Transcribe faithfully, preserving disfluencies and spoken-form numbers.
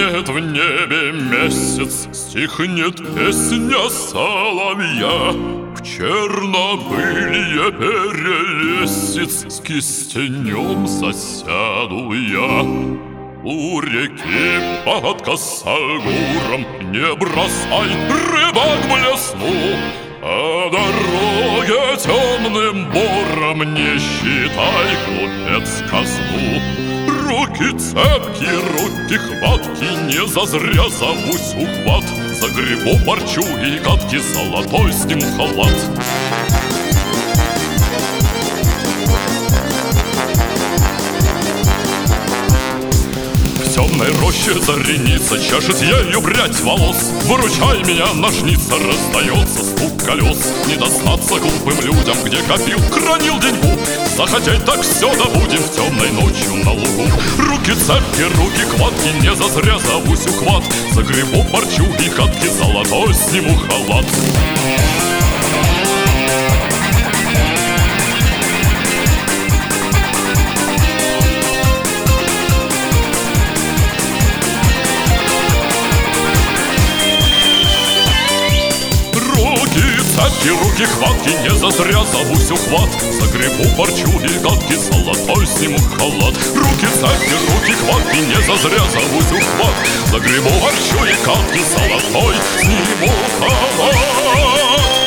Светлеет в небе месяц, стихнет песня соловья. В Чернобылье перелесец с кистенем засяду я. У реки под косогором не бросай, рыбак блесну, а дороге темным бором не считай, глупец, казну. Руки цепки, руки хватки, не зазря зовусь ухват. Загребу парчу и катки, золотой сниму халат. В темной роще зареница чашет ею прядь волос. Выручай меня, ножница, раздается стук колес. Не достаться глупым людям, где копил, хранил деньгу. Захотеть так все добудем в темной ночью на лугу. Руки цепки, руки хватки, не зазря зовусь ухват. Загребу парчу и катки, золотой сниму халат. Цепки, руки, хватки, не зазря зовусь ухват. Загребу парчу и катки, золотой сниму халат. Руки, цепки, руки, хватки, не зазря зовусь ухват. Загребу парчу и катки, золотой сниму халат.